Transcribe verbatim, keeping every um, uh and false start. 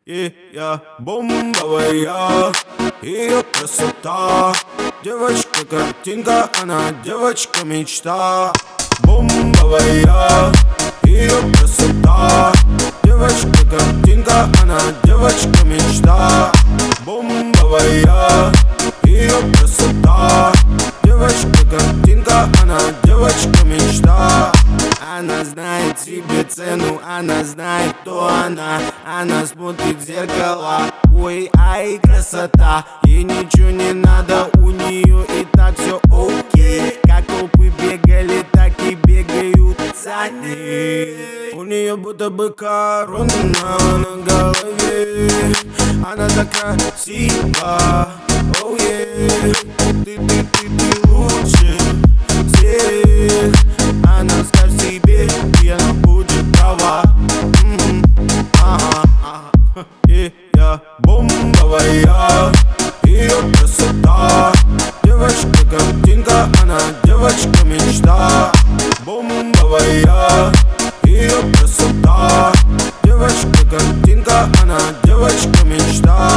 Ее бомбовая, ее красота. Девочка-картинка, она девочка-мечта. Бомбовая, ее красота. Девочка-картинка, она девочка-мечта. Бомбовая, ее красота. Девочка-картинка, она девочка-мечта. Она знает себе цену, она знает, кто она. Она смотрит в зеркало, ой, ай, красота. Ей ничего не надо, у нее и так все окей. Как толпы бегали, так и бегают за ней. У нее будто бы корона на голове. Она так красива, оу, yeah. Ты, ты, ты, ты лучше всех. Она скажет себе, и она будет права. Ее бомбовая, ее красота. Девочка-картинка, она девочка-мечта. Бомбовая, ее красота. Девочка-картинка, она девочка-мечта.